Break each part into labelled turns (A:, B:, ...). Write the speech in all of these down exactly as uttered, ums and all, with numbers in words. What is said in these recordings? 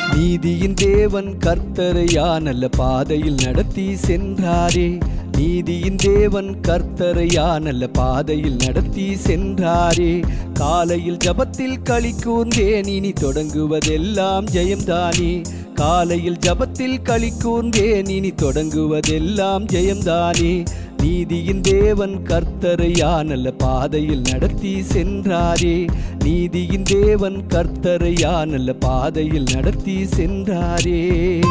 A: நீதியின் தேவன் கர்த்தரையா நல்ல பாதையில் நடத்தி சென்றாரே. நீதியின் தேவன் கர்த்தரையா நல்ல பாதையில் நடத்தி சென்றாரே. காலையில் ஜபத்தில் களி கூர்ந்தேன், இனி தொடங்குவதெல்லாம் ஜெயம்தானே. காலையில் ஜபத்தில் களி கூர்ந்தேன், இனி தொடங்குவதெல்லாம் ஜெயம்தானே. நீதியின் தேவன் கர்த்தரையா நல்ல பாதையில் நடத்தி சென்றாரே. நீதியின் தேவன் கர்த்தரையா நல்ல பாதையில் நடத்தி சென்றாரே.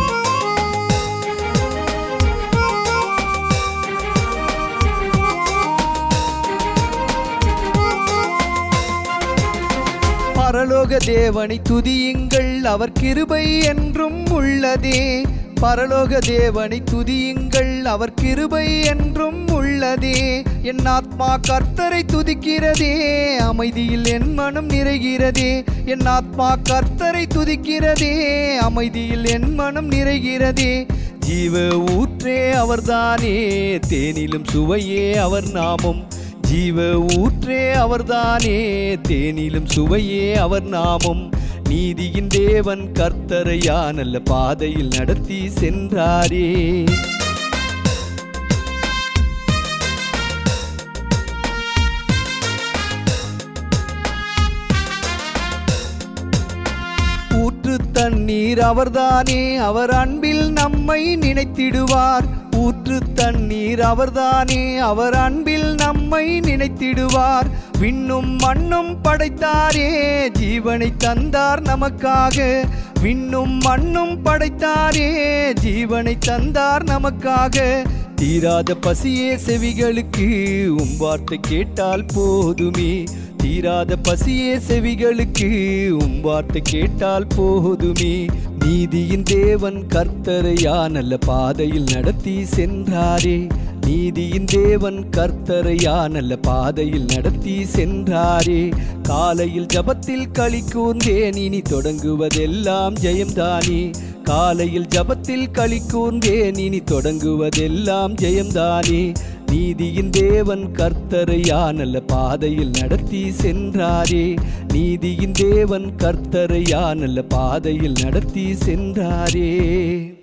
A: பரலோக தேவனை துதியுங்கள், அவர் கிருபை என்றும் உள்ளதே. பரலோக தேவனை துதியுங்கள், அவர் கிருபை என்றும் உள்ளதே. என் ஆத்மா கர்த்தரை துதிக்கிறதே, அமைதியில் என் மனம் நிறைகிறதே. என் ஆத்மா கர்த்தரை துதிக்கிறதே, அமைதியில் என் மனம் நிறைகிறதே. ஜீவ ஊற்றே அவர்தானே, தேனிலும் சுவையே அவர் நாமம். ஜீவ ஊற்றே அவர்தானே, தேனிலும் சுவையே அவர் நாமம். நீதியின் தேவன் கர்த்தரையா நல்ல பாதையில் நடத்தி சென்றாரே. ஊற்று தண்ணீர் அவர்தானே, அவர் அன்பில் நம்மை நினைத்திடுவார். ஊற்று தண்ணீர் அவர்தானே, அவர் அன்பில் நம்மை நினைத்திடுவார். விண்ணும் மண்ணும் படைத்தாரே, ஜீவனை தந்தார் நமக்காக. விண்ணும் மண்ணும் படைத்தாரே, ஜீவனை தந்தார் நமக்காக. தீராத பசியே செவிகளுக்கு உம் வார்த்தை கேட்டால் போதுமே. தீராத பசியே செவிகளுக்கு உம் வார்த்தை கேட்டால் போதுமே. நீதியின் தேவன் கர்த்தரையா நல்ல பாதையில் நடத்தி சென்றாரே. நீதியின் தேவன் கர்த்தரையா நல்ல பாதையில் நடத்தி சென்றாரே. காலையில் ஜபத்தில் களி கூர்ந்தேன், இனி தொடங்குவதெல்லாம் ஜெயம்தானே. காலையில் ஜபத்தில் களி கூர்ந்தேன், இனி தொடங்குவதெல்லாம் ஜெயம்தானே. நீதியின் தேவன் கர்த்தரையா நல்ல பாதையில் நடத்தி சென்றாரே. நீதியின் தேவன் கர்த்தரையா நல்ல பாதையில் நடத்தி சென்றாரே.